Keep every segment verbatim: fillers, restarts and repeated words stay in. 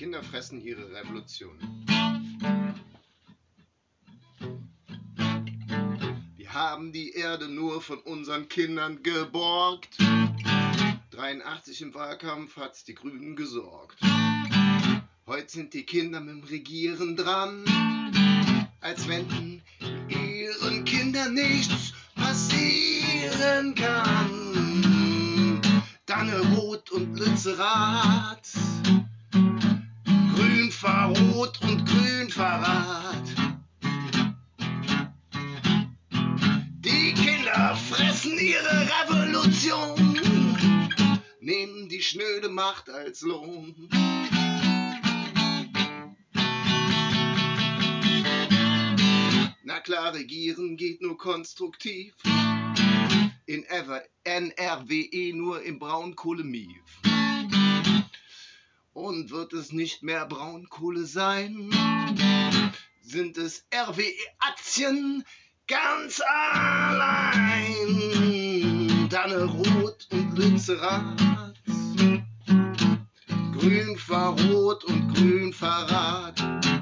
Kinder fressen ihre Revolution. Wir haben die Erde nur von unseren Kindern geborgt. dreiundachtzig im Wahlkampf hat's die Grünen gesorgt. Heute sind die Kinder mit dem Regieren dran, als wenn ihren Kindern nichts passieren kann. Dannerot und Lützerath, Grün fahr Rot und Grün Verrat. Die Kinder fressen ihre Revolution, nehmen die schnöde Macht als Lohn. Na klar, regieren geht nur konstruktiv, in N R W E nur im Braunkohlemief. Und wird es nicht mehr Braunkohle sein, sind es R W E-Aktien ganz allein. Dannerot und Lützerath, Grün fahr Rot und Grün Verrat.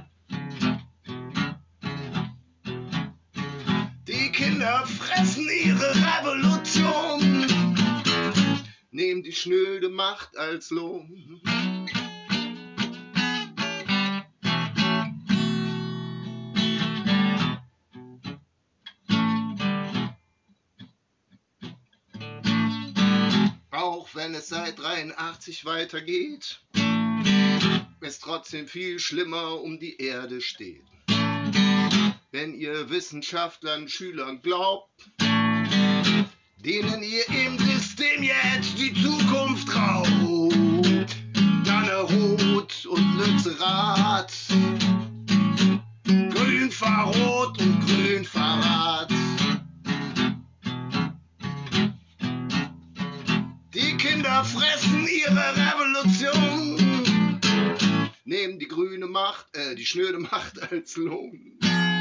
Die Kinder fressen ihre Revolution, nehmen die schnöde Macht als Lohn. Auch wenn es seit dreiundachtzig weitergeht, es trotzdem viel schlimmer um die Erde steht. Wenn ihr Wissenschaftlern, Schülern glaubt, denen ihr im System jetzt die Zukunft raubt, Dannerot und Lützerath, Grün fahr Rot und Grün Verrat. Die Kinder fressen ihre Revolution, nehmen die grüne Macht, äh, die schnöde Macht als Lohn.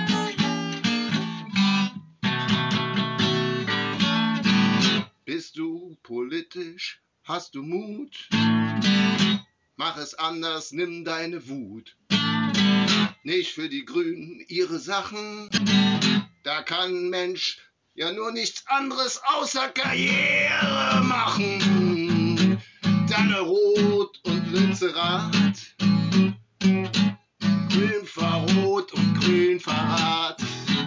Bist du politisch? Hast du Mut? Mach es anders, nimm deine Wut. Nicht für die Grünen ihre Sachen, da kann ein Mensch ja nur nichts anderes außer Karriere machen. Dannerot und Lützerath, Grün fahr Rot und Grün Verrat.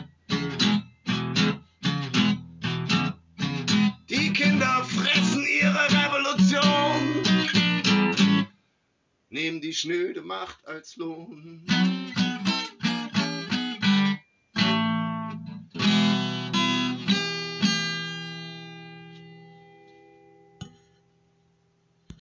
Die Kinder fressen ihre Revolution, nehmen die schnöde Macht als Lohn.